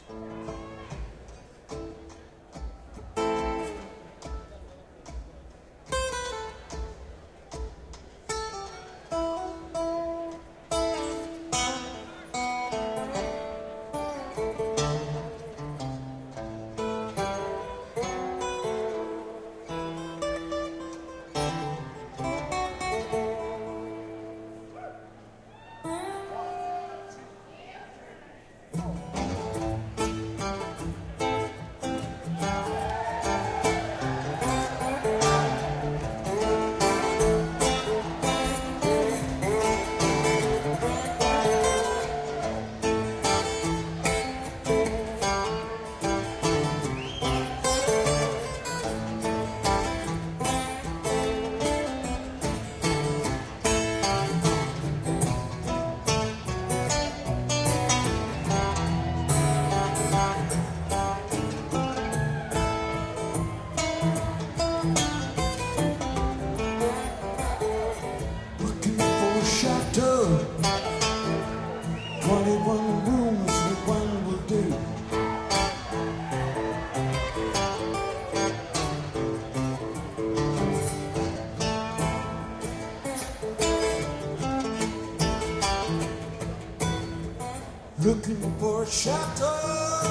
Looking for a chateau,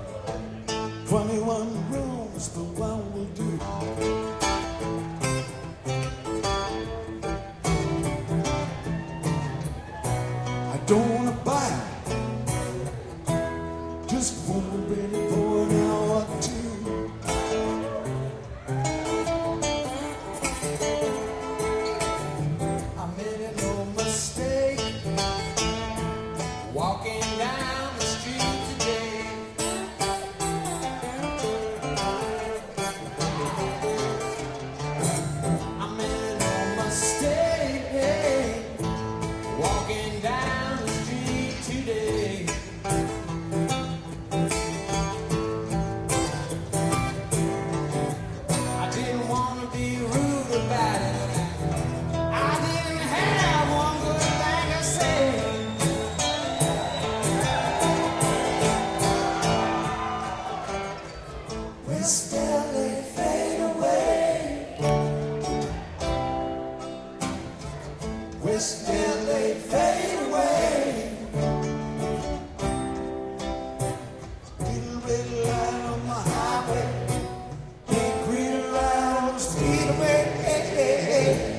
21 rooms, but one will do. I don't wanna buy it, just wanna rent it for an hour or two. I made no mistake walking down the street today. I made no mistake walking down the street today. I didn't want to be rude about it. I didn't have one good thing to say. West LA fade away. West LA fade away. Little red light on my highway. Big green light on the speedway. Hey, hey, hey.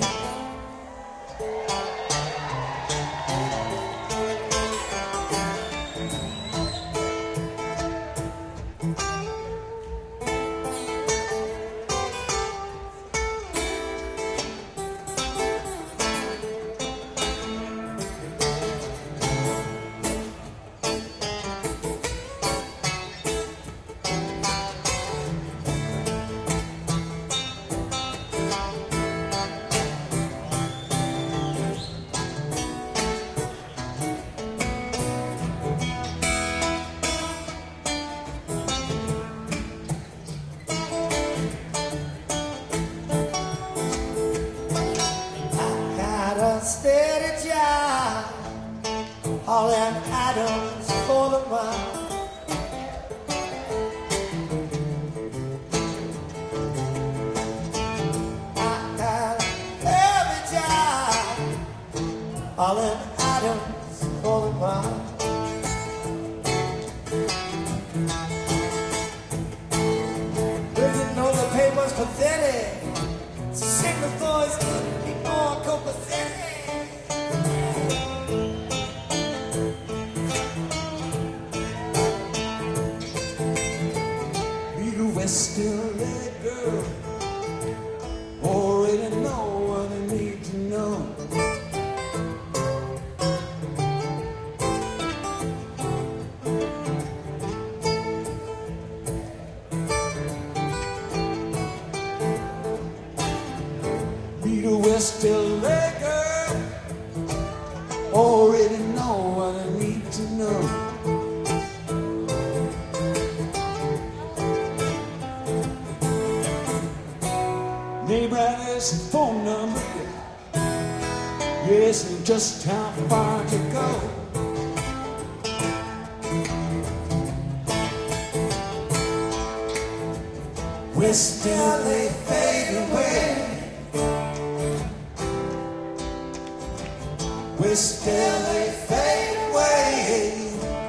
Steady job, all them atoms for the run. I got every job, all them atoms for the run. Didn't know the paper's pathetic. Signal boys be more copacetic. West LA girl, already know what I need to know. Meet a West LA girl, already know what I need to know. Name his phone number, yes, and just how far to go. West LA fade away. West LA fade away.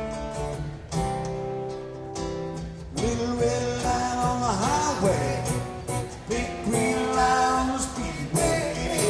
Little red light on the highway, big green light on the speedway.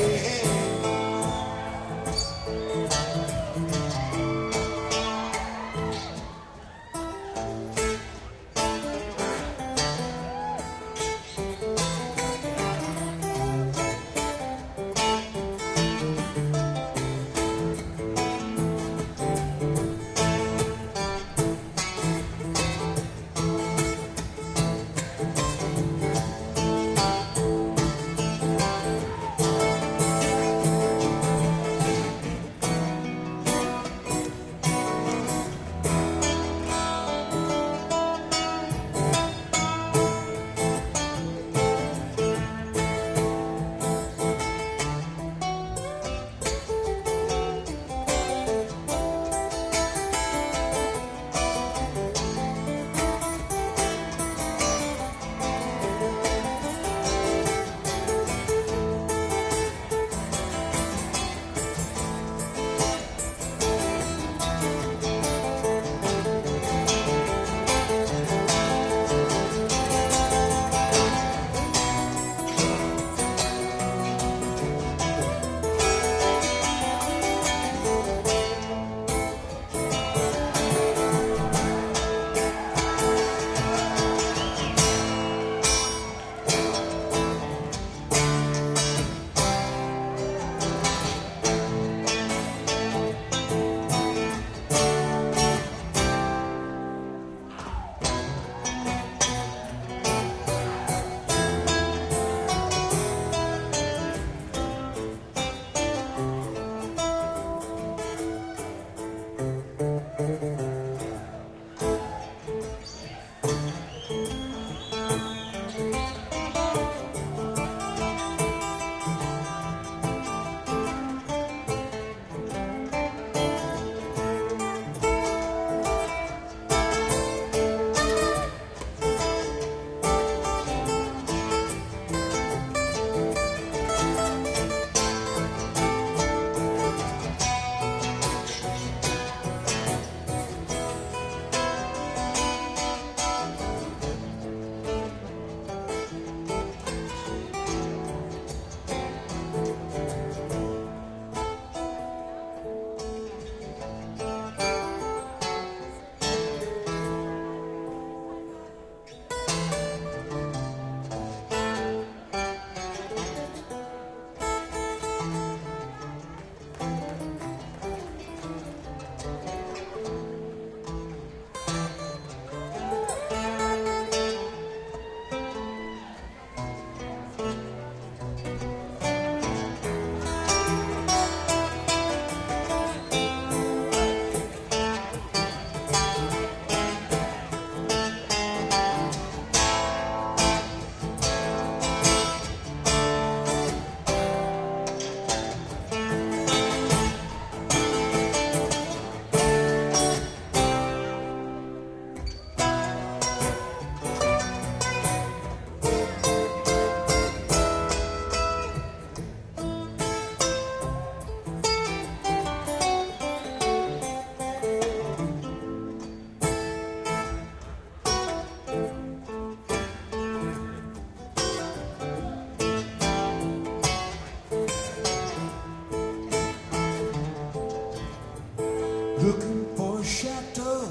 Looking for a chateau,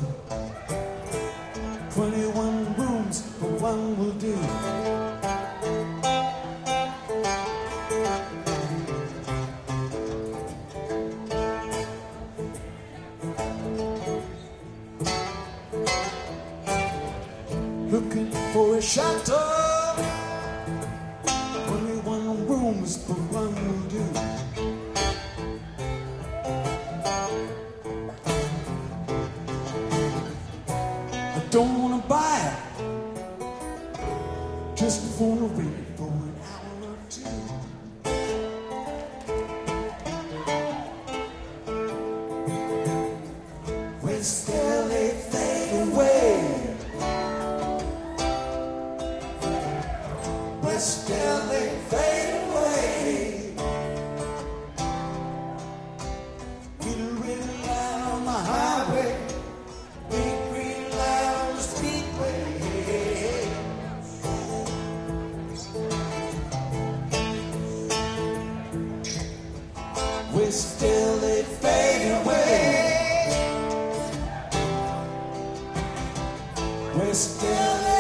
21 rooms, but one will do. Looking for a chateau, 21 rooms, but one will do. Don't wanna buy it, just wanna read it for an hour or two. West LA fade away. West LA.